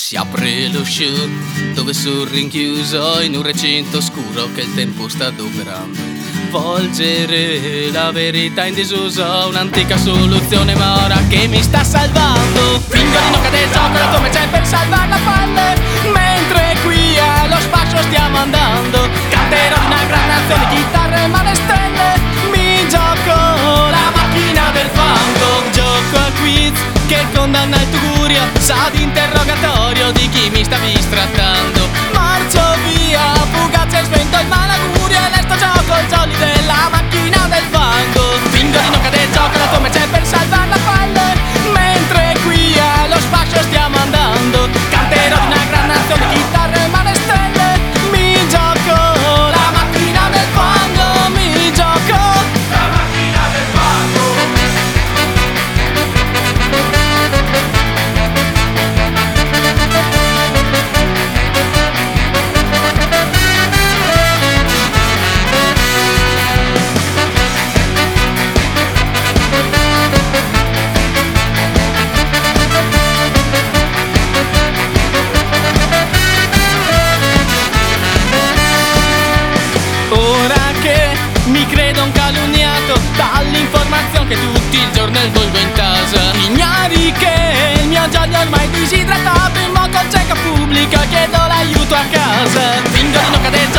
Si apre lo show dove sono rinchiuso in un recinto oscuro che il tempo sta adoperando. Volgere la verità in disuso, un'antica soluzione ma ora che mi sta salvando. Fingo di non cadere, gioco la tua c'è per salvare la pelle, mentre qui allo spazio stiamo andando. Canterò di una gran nazione, chitarre ma le stelle. Mi gioco la macchina del fango. Gioco a quiz che condanna il tugurio, sa di interrogatorio di chi mi sta bistrattando. Marcio via, fugace spento il malaugurio e resto gioco il jolly della macchina del fango. Fingo di non cadere, gioco la tua c'è per salvare la pelle, mentre qui allo spazio stiamo andando. Canterò di una gran nazione, chitarre ma le stelle. Mi gioco la macchina del fango, mi gioco la macchina del fango. Mi credo un calunniato dall'informazione che tutti il giorno volgo in casa. Ignari che il mio gioia ormai disidratato, in moto cieca pubblica chiedo l'aiuto a casa. Fingo di non cadere,